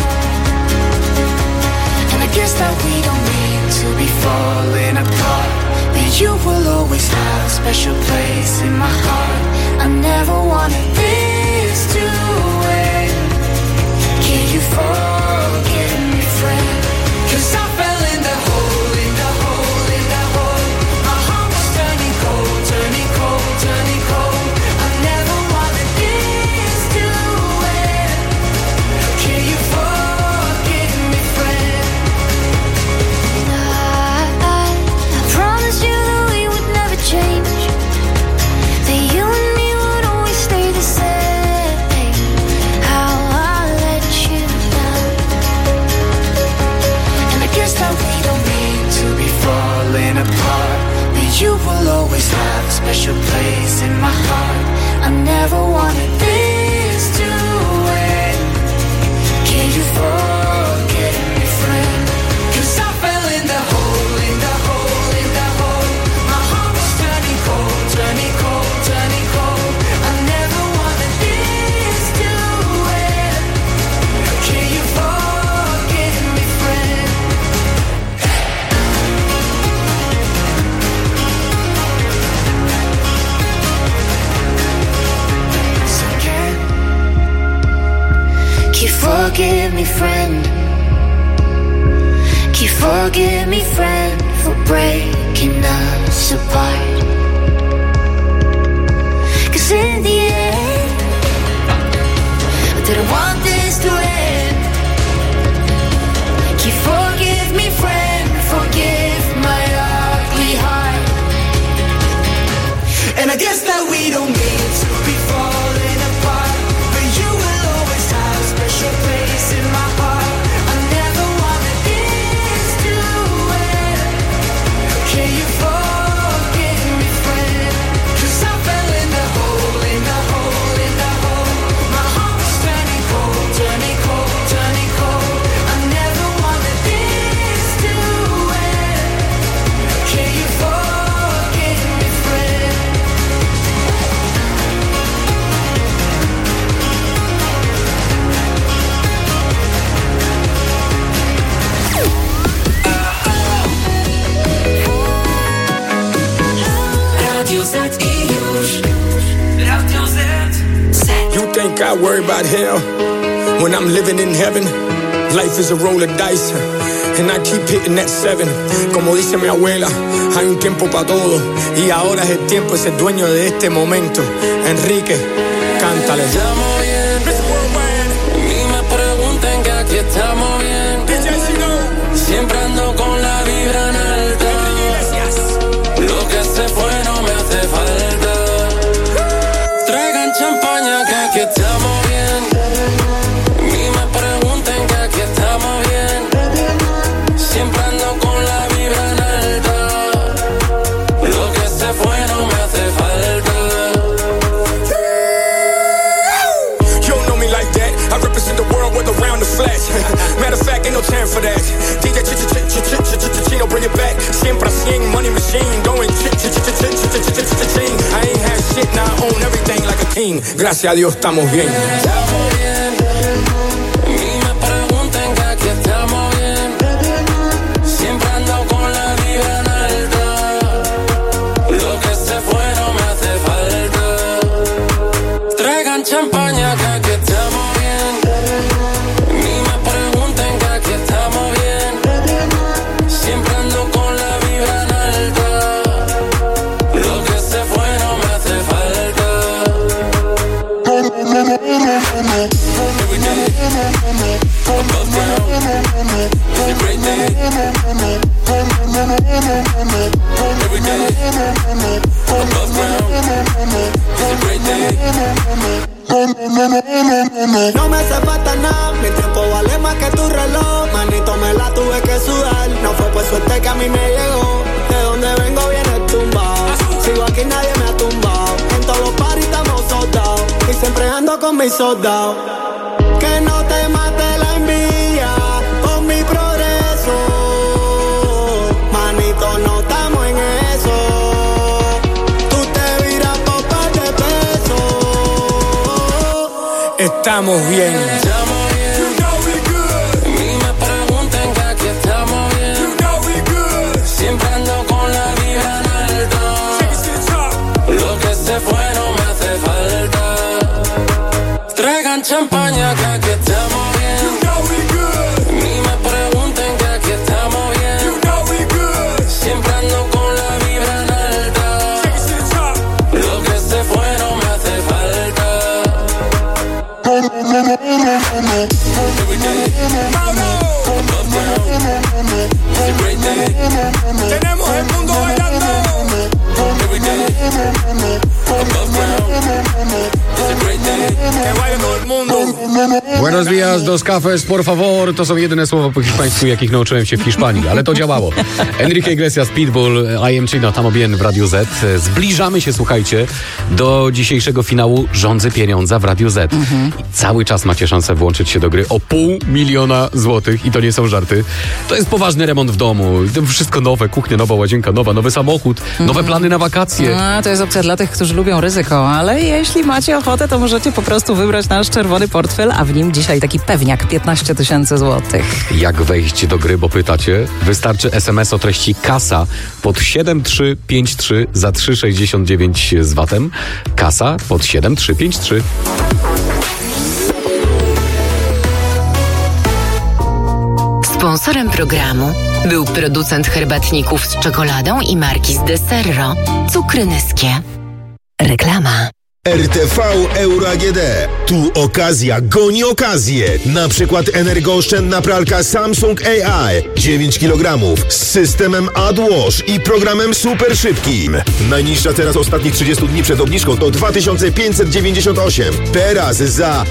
And I guess that we don't mean to be falling apart, but you will always have a special place in my heart. I never wanted this to end. Can you forgive me, friend? 'Cause I fell in the hole, in the hole, in the hole. My heart was turning cold, turning cold, turning cold. I never wanted this to end. Can you forgive me, friend? I promised you that we would never change, that you and me would always stay the same. How I let you down. And I guess that we don't mean to be falling apart, but you will always have a special place in my heart. I never wanted this to end. Can you forgive me, friend? 'Cause I fell in the hole, in the hole, in the hole. My heart was turning cold, turning cold, turning cold. I never wanted this to end. Can you forgive me, friend? So can you forgive me, friend? Can you forgive me, friend, for breaking us apart? 'Cause in the end, I didn't want this to end. Can you forgive me, friend, forgive my ugly heart? And I guess that we don't mean to be falling apart, but you will always have a special place in my heart. I never wanted this to end. Can you forgive me, friend? 'Cause I fell in the hole, in the hole, in the hole. My heart was turning cold, turning cold, turning cold. I never wanted this to end. Can you forgive me, friend? Radio Z i już. Radio Z. You think I worry about hell when I'm living in heaven? Life is a roll of dice, and I keep hitting that 7. Como dice mi abuela, hay un tiempo para todo, y ahora es el tiempo de ser dueño de este momento. Enrique, cántale. Estamos bien, ni me pregunten que aquí estamos bien. Siempre ando con la vibra en alta. Lo que se fue no me hace falta. Traigan champaña que aquí estamos bien. Ni me pregunten que aquí estamos bien. Siempre ando con la vibra en alta. Lo que se fue no me hace falta. You don't know me like that. I represent the world with around the flash. Matter of fact, ain't no time for that. DJ Chino, bring it back. Siempre 100, money machine, going ching. I ain't had shit, now I own everything like a king. Gracias a Dios estamos bien. Estamos bien. Ni me pregunten que aquí estamos bien. Siempre ando con la vibra en alta. Lo que se fue no me hace falta. Traigan champaña que aquí estamos bien. Ni me pregunten que aquí estamos bien. Siempre ando con la vibra en alta. Lo que se fue no me hace falta. Every day, above ground, it's a great day. Every day, above ground, it's a great day. No me hace falta nada, mi tiempo vale más que tu reloj. Manito, me la tuve que sudar, no fue por suerte que a mí me llegó. De donde vengo viene tumbado. mi soldado. Que no te mate la envidia con mi progreso. Manito, no estamos en eso. Tú te viras por par de pesos. Estamos bien. Siempre ando con la vibra en alta. Lo que se fue no me hace falta. Traigan champaña que aquí estamos bien. Ni me pregunten que aquí estamos bien. Siempre ando con la vibra en alta. Lo que se fue no me hace falta. Tenemos el mundo bailando. Que baile todo el mundo. Buenos días, dos cafés, por favor. To są jedyne słowa po hiszpańsku, jakich nauczyłem się w Hiszpanii, ale to działało. Enrique Iglesias, Pitbull, I Am Chino, tam bien w Radiu Z. Zbliżamy się, słuchajcie, do dzisiejszego finału Rządzy Pieniądza w Radiu Z. I cały czas macie szansę włączyć się do gry o 500 000 złotych i to nie są żarty. To jest poważny remont w domu. To wszystko nowe, kuchnia nowa, łazienka nowa, nowy samochód, nowe plany na wakacje. To jest opcja dla tych, którzy lubią ryzyko, ale jeśli macie ochotę, to możecie po prostu wybrać nasz czerwony portfel, a w nim dzisiaj taki pewniak 15 000 złotych. Jak wejść do gry, bo pytacie? Wystarczy SMS o treści KASA pod 7353 za 3,69 z VAT-em. KASA pod 7353. Sponsorem programu był producent herbatników z czekoladą i marki z Deserro. Cukry niskie. Reklama. RTV Euro AGD. Tu okazja goni okazję. Na przykład energooszczędna pralka Samsung AI 9 kg z systemem AdWash i programem super szybkim. Najniższa teraz ostatnich 30 dni przed obniżką to 2598. Teraz za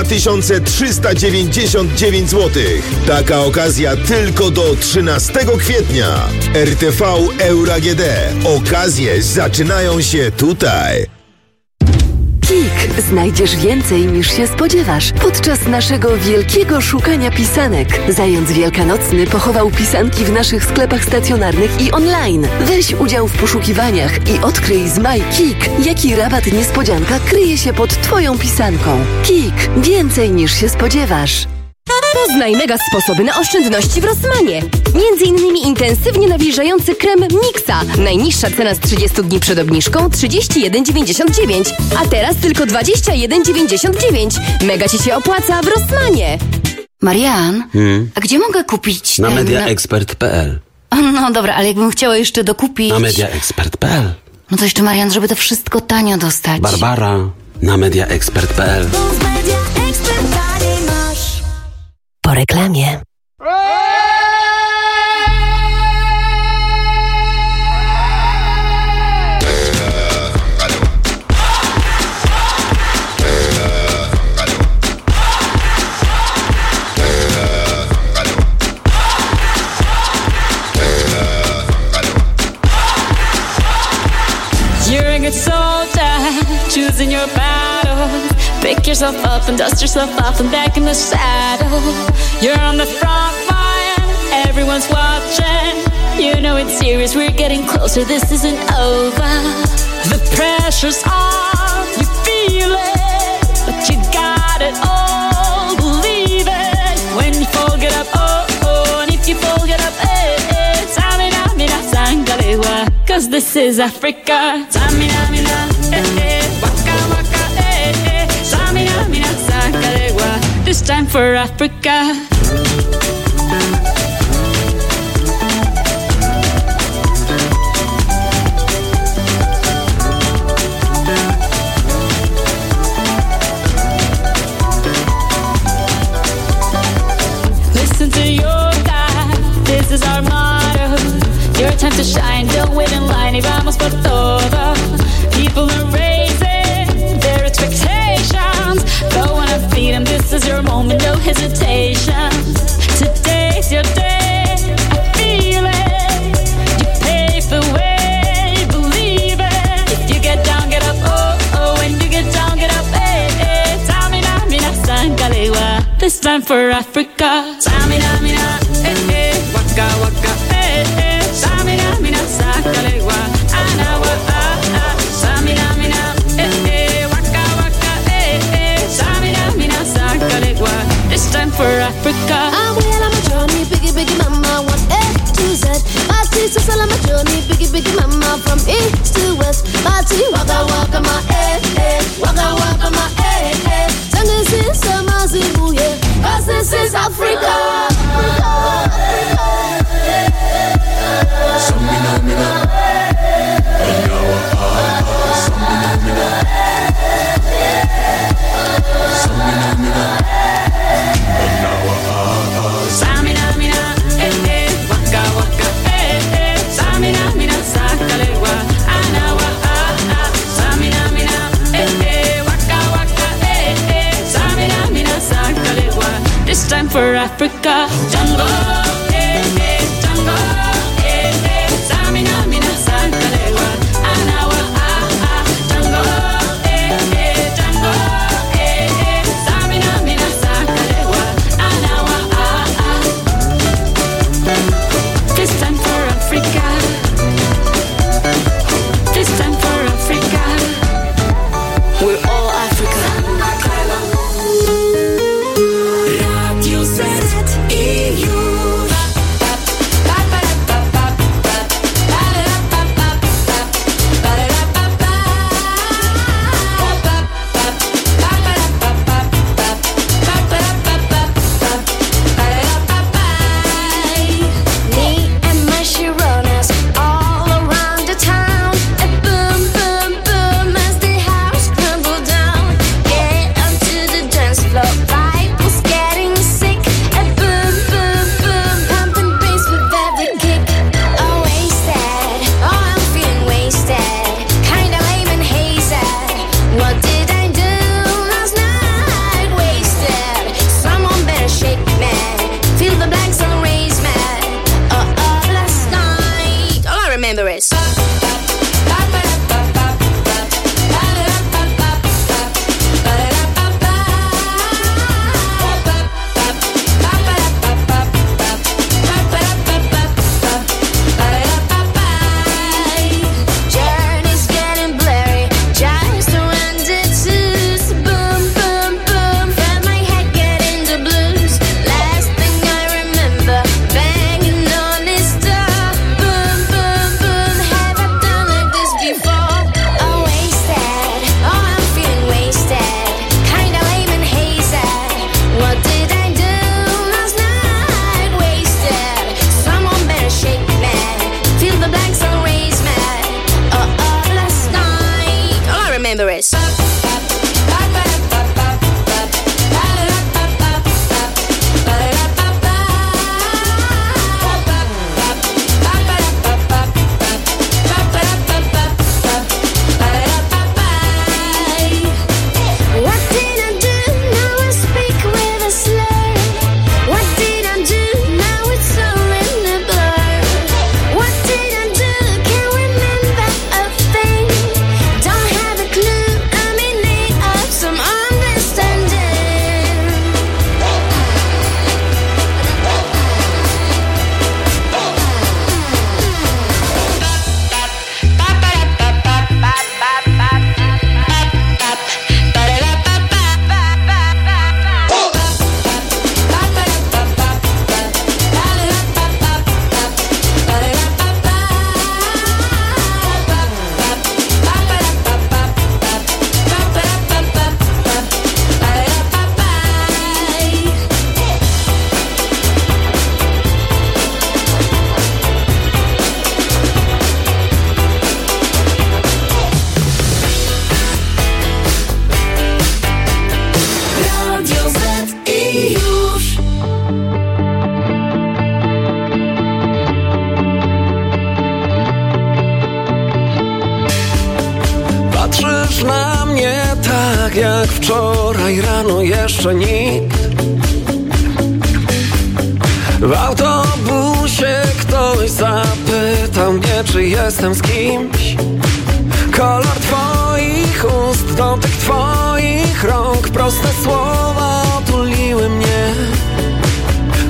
2399 zł. Taka okazja tylko do 13 kwietnia. RTV Euro AGD. Okazje zaczynają się tutaj. KiK znajdziesz więcej niż się spodziewasz podczas naszego wielkiego szukania pisanek. Zając wielkanocny pochował pisanki w naszych sklepach stacjonarnych i online. Weź udział w poszukiwaniach i odkryj z My KiK, jaki rabat niespodzianka kryje się pod Twoją pisanką. KiK. Więcej niż się spodziewasz. Poznaj mega sposoby na oszczędności w Rossmanie. Między innymi intensywnie nawilżający krem Mixa. Najniższa cena z 30 dni przed obniżką 31,99, a teraz tylko 21,99. Mega Ci się opłaca w Rossmanie. Marian, a gdzie mogę kupić Na ten... mediaexpert.pl. No dobra, ale jakbym chciała jeszcze dokupić... Na mediaexpert.pl. No to jeszcze, Marian, żeby to wszystko tanio dostać. Barbara na mediaexpert.pl. Po reklamie. You're a good soldier, choosing your battle. Pick yourself up and dust yourself off and back in the saddle. You're on the front line, everyone's watching. You know it's serious, we're getting closer, this isn't over. The pressure's on, you feel it, but you got it all, believe it. When you fall, get up, oh, oh, and if you fall, get up, eh, eh. Tamina, mina, sangalewa, 'cause this is Africa. Tamina, mina, eh, eh, waka, waka, eh, eh. Tamina, mina, sangalewa, this time for Africa. Listen to your God, this is our motto. Your time to shine, don't wait in line, y vamos por todo. People are raising their expectations. Go on and feed them, this is your moment, no hesitation. Today's your day, I feel it. You pave the way, believe it. If you get down, get up, oh, oh. When you get down, get up, eh, eh. Tamina, time for Africa. Samina, mina, waka waka, samina, mina, sakalewa, anawa, samina, mina, waka waka, samina, mina, sakalewa. This time for Africa. I'm well on my journey, biggie, biggie, mama, one A to Z. Party, so on my journey, biggie, biggie, mama, from east to west. Party, waka, waka, my waka, waka, my This is Amazibu, yeah, 'cause this is Africa. Samina, mina, anawa, samina, mina, samina, mina, anawa, samina, mina, waka waka, samina, mina, sakalewa, anawa, samina, mina, waka waka, samina, mina, sakalewa. This time for Africa. Jungle, jungle, samina, mina, sakalewa, anawa, jungle, jungle, samina, mina, sakalewa, anawa. This time for Africa. This time for Africa. We're all Africa. Radio Z i już. Me and my Sharonas all around the town. And boom, boom, boom as the house crumbled down. Get onto the dance floor, vibe was getting sick. And boom, boom, boom, pumping bass with every kick. Oh, wasted, oh, I'm feeling wasted. Kinda lame and hazy. What did I do last night? Wasted. Someone better shake me. Feel the blanks and raise me. Last night. All I remember is. Journey's getting blurry, just around it too. So boom, boom, boom, felt my head get into blues. Last thing I remember, banging on his door. Boom, boom, boom, have I done like this before? Oh, wasted, oh, I'm feeling wasted. Kinda lame and hazy. What did I do last night? Wasted. Someone better shake me. Feel the blanks and raise me. Last night. All I remember is. What did I do? Now I speak with a slur. What did I do? Now it's all in a blur. What did I do? Can't remember a thing. Don't have a clue. I'm in need of some understanding. Radio Z i już. Patrzysz na mnie tak jak wczoraj rano jeszcze nikt. W autobusie ktoś zapytał mnie, czy jestem z kimś. Kolor twoich ust, dotyk twoich rąk, proste słowa otuliły mnie.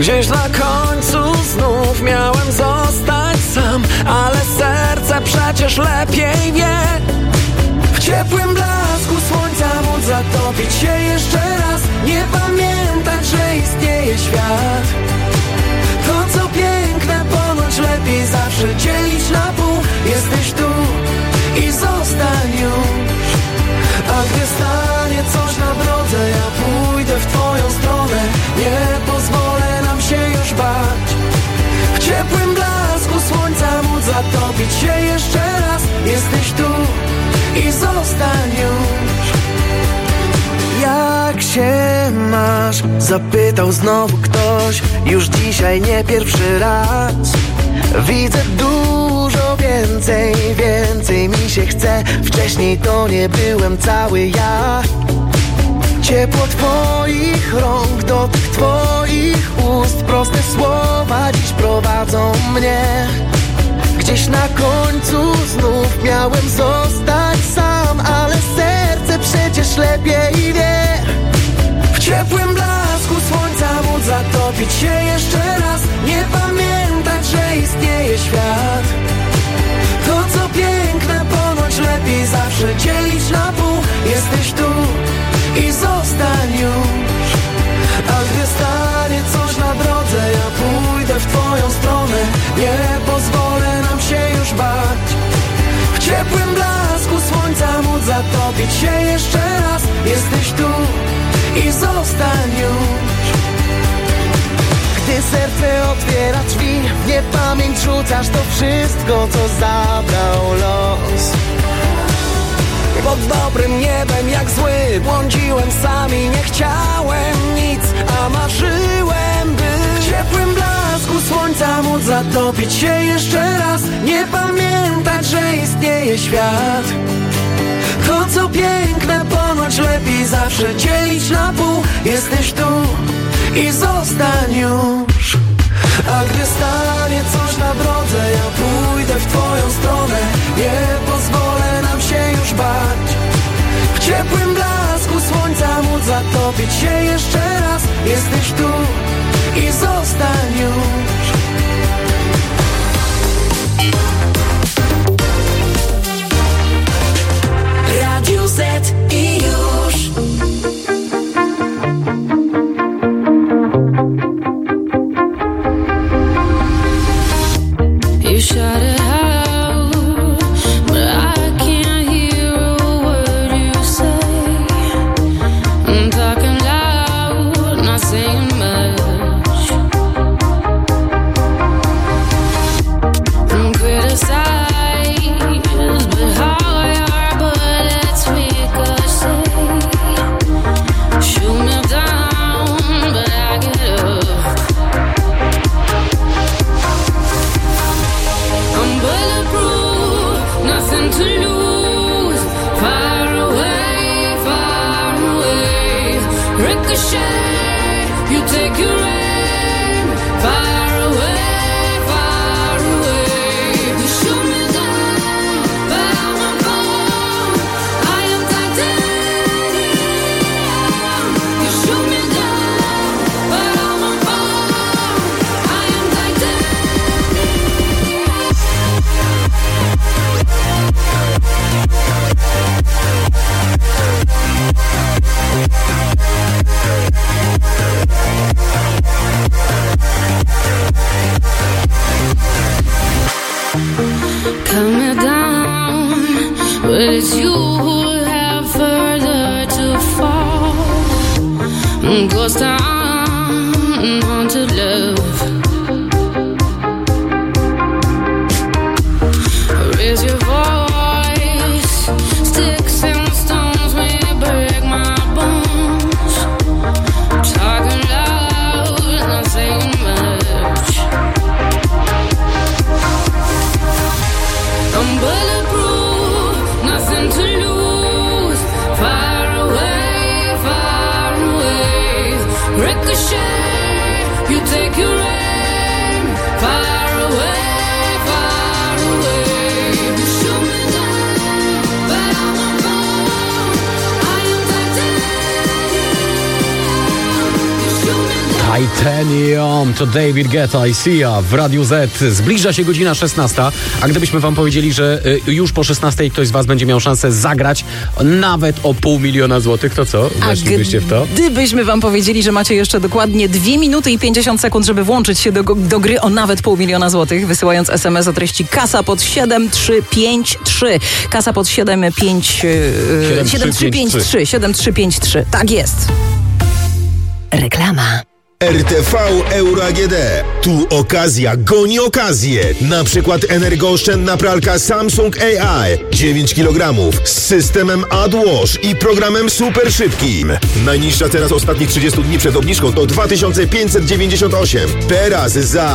Gdzieś na końcu znów miałem zostać sam, ale serce przecież lepiej wie. W ciepłym blasku słońca móc zatopić się jeszcze raz, nie pamiętać, że istnieje świat. To co piękne ponoć lepiej zawsze dzielić na pół. Jesteś tu i zostań już. A gdy stanie coś na drodze, ja pójdę w twoją stronę. Nie pozwolę nam się już bać. W ciepłym blasku słońca móc zatopić się jeszcze raz. Jesteś tu i zostań już. Jak się masz? Zapytał znowu ktoś. Już dzisiaj nie pierwszy raz. Widzę dużo więcej mi się chce. Wcześniej to nie byłem cały ja. Ciepło twoich rąk, dotyk twoich ust, proste słowa dziś prowadzą mnie. Gdzieś na końcu znów miałem zostać sam, ale serce przecież lepiej wie. W ciepłym blasku słońca móc zatopić się jeszcze raz, nie pamiętać, że istnieje świat. To co piękne ponoć lepiej zawsze dzielić na pół. Jesteś tu i zostań już. A gdy stanie coś na drodze, ja pójdę w twoją stronę. Nie pozwolę nam się już bać. W ciepłym blasku słońca móc zatopić się jeszcze raz. Jesteś tu i zostań już. Gdy serce otwiera drzwi, w niepamięć rzucasz to wszystko, co zabrał los. Pod dobrym niebem jak zły błądziłem sam i nie chciałem nic, a marzyłem, by w ciepłym blasku słońca móc zatopić się jeszcze raz. Nie pamiętać, że istnieje świat. To co piękne ponoć lepiej zawsze dzielić na pół. Jesteś tu i zostań już. A gdy stanie coś na drodze, ja pójdę w twoją stronę. Nie pozwolę nam się już bać. W ciepłym blasku słońca móc zatopić się jeszcze raz. Jesteś tu i zostań już. Radio Z i już. You shut it out, but I can't hear a word you say. I'm talking loud, not saying much. I'm criticized, but how your bullets ricochet. Shoot me down, but I get up. I'm bulletproof, nothing to lose. Far away, ricochet. You take your aim. Far away. You shoot me down, but I won't fall. I am titanium. You shoot me down, but I won't fall. I am titanium. Cut me down, but it's you who have further to fall. Ghost town, haunted love. Raise your voice, sticks and stones may break my bones. Talking loud, not saying much. I'm bulletproof, nothing to lose. Titanium to David Guetta i Sia w Radiu Z. Zbliża się godzina 16, a gdybyśmy wam powiedzieli, że już po 16 ktoś z was będzie miał szansę zagrać nawet o 500 000 złotych, to co? Weszlibyście w to? Gdybyśmy wam powiedzieli, że macie jeszcze dokładnie 2 minuty i 50 sekund, żeby włączyć się do gry o nawet 500 000 złotych, wysyłając SMS o treści KASA pod 7353. KASA pod 7353. Tak jest. Reklama. RTV Euro AGD. Tu okazja goni okazję. Na przykład energooszczędna pralka Samsung AI 9 kg z systemem AdWash i programem super szybkim. Najniższa cena z ostatnich 30 dni przed obniżką to 2598. Teraz za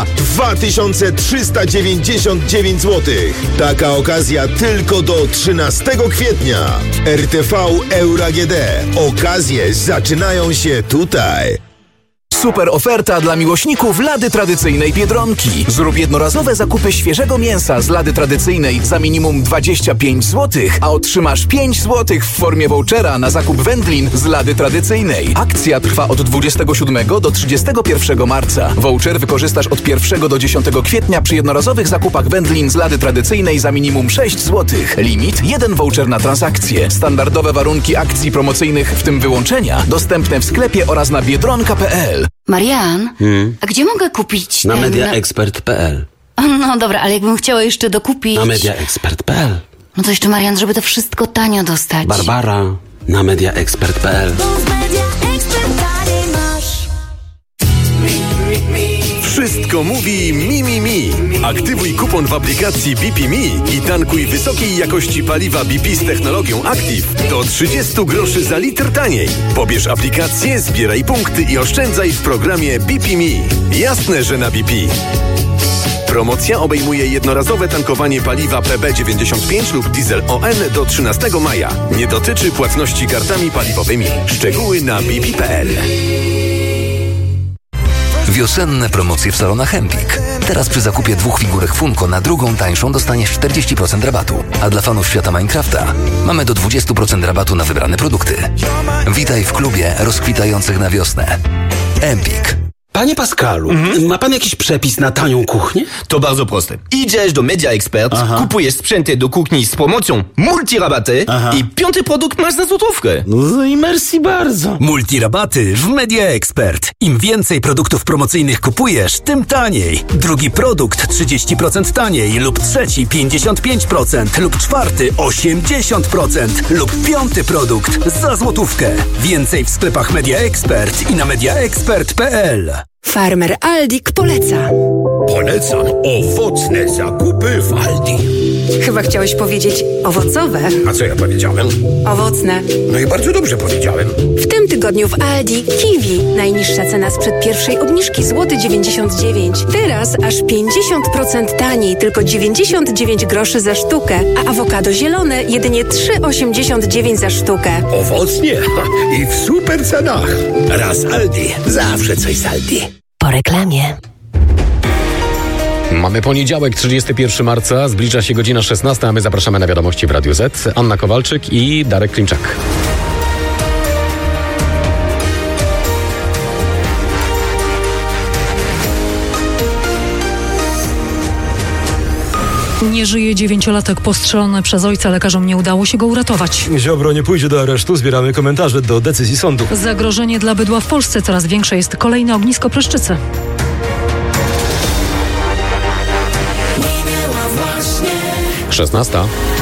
2399 zł. Taka okazja tylko do 13 kwietnia. RTV Euro AGD. Okazje zaczynają się tutaj. Super oferta dla miłośników lady tradycyjnej Biedronki. Zrób jednorazowe zakupy świeżego mięsa z lady tradycyjnej za minimum 25 zł, a otrzymasz 5 zł w formie vouchera na zakup wędlin z lady tradycyjnej. Akcja trwa od 27 do 31 marca. Voucher wykorzystasz od 1 do 10 kwietnia przy jednorazowych zakupach wędlin z lady tradycyjnej za minimum 6 zł. Limit 1 voucher na transakcję. Standardowe warunki akcji promocyjnych, w tym wyłączenia, dostępne w sklepie oraz na biedronka.pl. Marian, a gdzie mogę kupić Na ten... mediaexpert.pl. No dobra, ale jakbym chciała jeszcze dokupić... Na mediaexpert.pl. No to jeszcze, Marian, żeby to wszystko tanio dostać. Barbara na mediaexpert.pl. Wszystko mówi Mi. Aktywuj kupon w aplikacji BP Mi i tankuj wysokiej jakości paliwa BP z technologią Active do 30 groszy za litr taniej. Pobierz aplikację, zbieraj punkty i oszczędzaj w programie BP Mi. Jasne, że na BP. Promocja obejmuje jednorazowe tankowanie paliwa PB95 lub diesel ON do 13 maja. Nie dotyczy płatności kartami paliwowymi. Szczegóły na bp.pl. Wiosenne promocje w salonach Empik. Teraz przy zakupie 2 figurek Funko na drugą tańszą dostaniesz 40% rabatu. A dla fanów świata Minecrafta mamy do 20% rabatu na wybrane produkty. Witaj w klubie rozkwitających na wiosnę. Empik. Panie Pascalu, ma pan jakiś przepis na tanią kuchnię? To bardzo proste. Idziesz do Media Expert, kupujesz sprzęty do kuchni z promocją multirabaty i 5. produkt masz za złotówkę. No i merci bardzo. Multirabaty w Media Expert. Im więcej produktów promocyjnych kupujesz, tym taniej. Drugi produkt 30% taniej lub trzeci 55% lub czwarty 80% lub 5. produkt za złotówkę. Więcej w sklepach Media Expert i na mediaexpert.pl. Farmer Aldik poleca. Polecam owocne zakupy w Aldi. Chyba chciałeś powiedzieć owocowe. A co ja powiedziałem? Owocne. No i bardzo dobrze powiedziałem. W tym tygodniu w Aldi kiwi. Najniższa cena sprzed pierwszej obniżki złoty 99. Teraz aż 50% taniej, tylko 99 groszy za sztukę. A awokado zielone jedynie 3,89 za sztukę. Owocnie i w super cenach. Raz Aldi, zawsze coś z Aldi. Po reklamie. Mamy poniedziałek, 31 marca, zbliża się godzina 16, a my zapraszamy na wiadomości w Radiu Z. Anna Kowalczyk i Darek Klimczak. Nie żyje 9-latek postrzelony przez ojca. Lekarzom nie udało się go uratować. Ziobro nie pójdzie do aresztu. Zbieramy komentarze do decyzji sądu. Zagrożenie dla bydła w Polsce coraz większe jest. Kolejne ognisko pryszczycy. Minęła właśnie 16.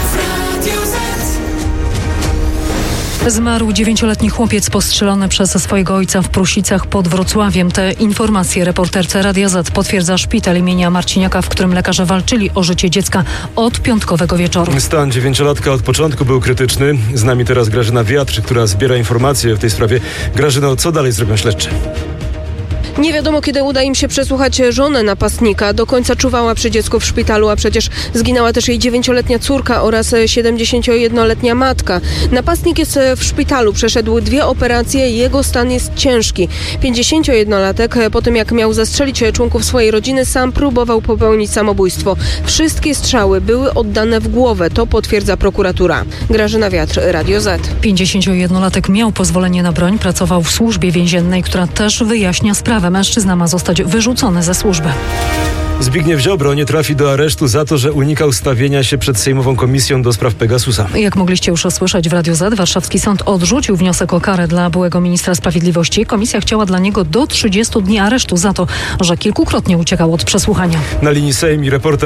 Zmarł 9-letni chłopiec postrzelony przez swojego ojca w Prusicach pod Wrocławiem. Te informacje reporterce Radia Z potwierdza szpital imienia Marciniaka, w którym lekarze walczyli o życie dziecka od piątkowego wieczoru. Stan 9-latka od początku był krytyczny. Z nami teraz Grażyna Wiatr, która zbiera informacje w tej sprawie. Grażyno, co dalej zrobią śledczy? Nie wiadomo, kiedy uda im się przesłuchać żonę napastnika. Do końca czuwała przy dziecku w szpitalu, a przecież zginęła też jej 9-letnia córka oraz 71-letnia matka. Napastnik jest w szpitalu, przeszedł 2 operacje, jego stan jest ciężki. 51-latek po tym, jak miał zastrzelić członków swojej rodziny, sam próbował popełnić samobójstwo. Wszystkie strzały były oddane w głowę, to potwierdza prokuratura. Grażyna Wiatr, Radio Z. 51-latek miał pozwolenie na broń, pracował w służbie więziennej, która też wyjaśnia sprawę. sprawę mężczyzna ma zostać wyrzucony ze służby. Zbigniew Ziobro nie trafi do aresztu za to, że unikał stawienia się przed Sejmową Komisją do spraw Pegasusa. Jak mogliście już usłyszeć w Radiu Z, warszawski sąd odrzucił wniosek o karę dla byłego ministra sprawiedliwości. Komisja chciała dla niego do 30 dni aresztu za to, że kilkukrotnie uciekał od przesłuchania. Na linii Sejm i reporter